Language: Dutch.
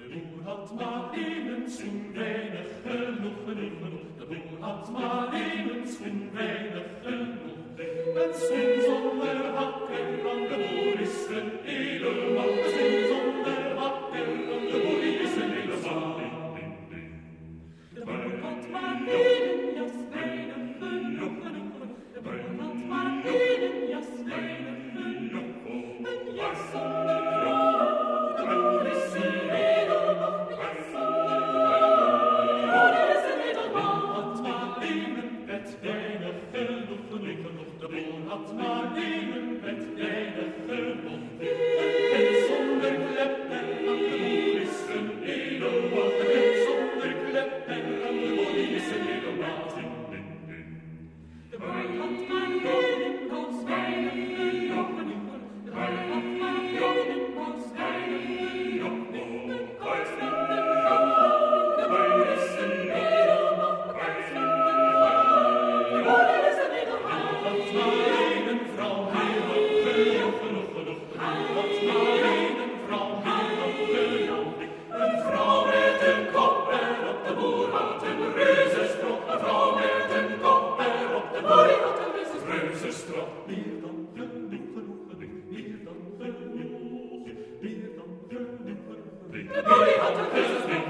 De boer had maar één schoen, weinig genoeg. De boer had maar één schoen, weinig genoeg. Een schoen zonder hakken, want de boer is een edelman. Een schoen zonder hakken, want de boer is een edelman. De boer had maar één jas, weinig genoeg. De boer had maar één jas, weinig genoeg. Een jas zonder kroon, de boer is een edelman. Een jas zonder kroon, de boer is een edelman. De boer had maar één bed, weinig genoeg. De boer had maar één bed, weinig genoeg. Een bed zonder kleppen, want de boer is een edelman. Een bed zonder kleppen, want de boer is een edelman. De boer had maar één koos, weinig genoeg. De boer had maar één koos, weinig genoeg. Een koos met een goud, de boer is een edelman. Een koos met een goud, de boer is een edelman. Hij had maar één vrouw, hij had genoeg. Hij had maar één vrouw, hij had genoeg. Een vrouw met een kop erop, de boer had een reuzenstrop. Een vrouw met een kop erop, de boer had een reuzenstrop. Meer dan genoeg, meer dan genoeg, meer dan genoeg. De boer had een reuzenstrop.